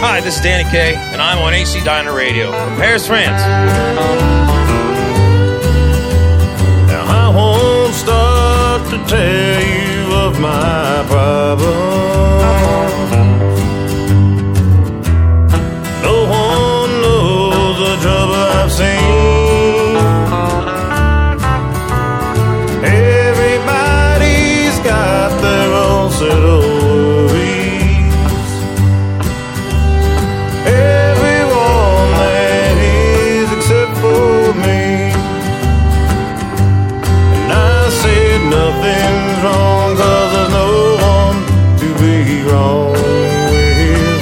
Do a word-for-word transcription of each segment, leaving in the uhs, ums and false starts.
Hi, this is Danny Kaye, and I'm on A C Diner Radio from Paris, France. Now I won't stop to tell you of my problems. No one knows the trouble I've seen. Everybody's got their own set of worries. Everyone that is except for me. And I said nothing's wrong, 'cause there's no one to be wrong with.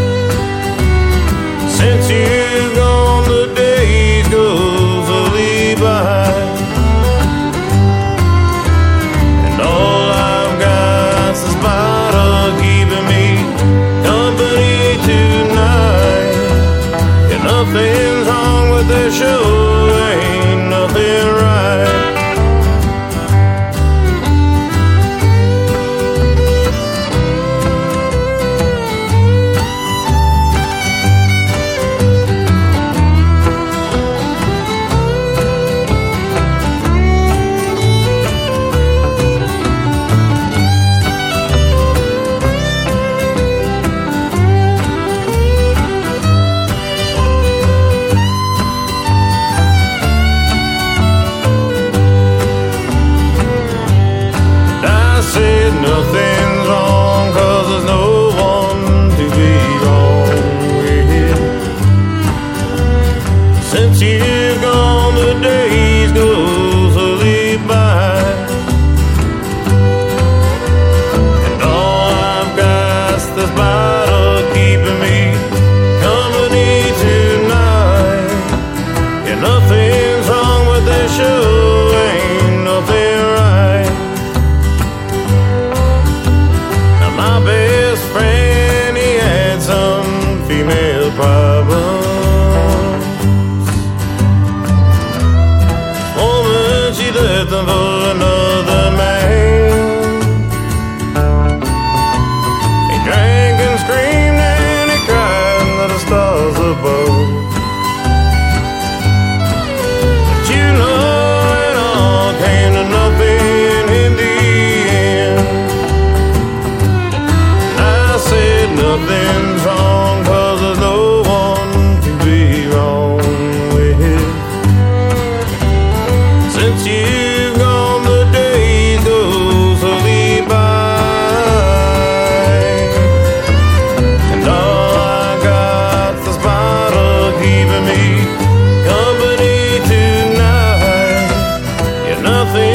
Since you've gone, the days go slowly by, and all I've got's the spot of keeping me company tonight. And nothing's wrong with their show, ain't nothing right. Nothing's wrong, 'cause there's no one to be wrong with. Since you've gone, the days go slowly by, and all I've got's this bottle keeping me company tonight. Yeah, nothing's wrong with that show, ain't nothing right. My best friend, he had some female problems. Woman, she left him for another man. He drank and screamed and he cried under the stars above. But you know it all came to nothing in the end. Said nothing's wrong, 'cause there's no one to be wrong with. Since you've gone, the days go slowly by, and all I got's this bottle keeping me company tonight. Yeah, nothing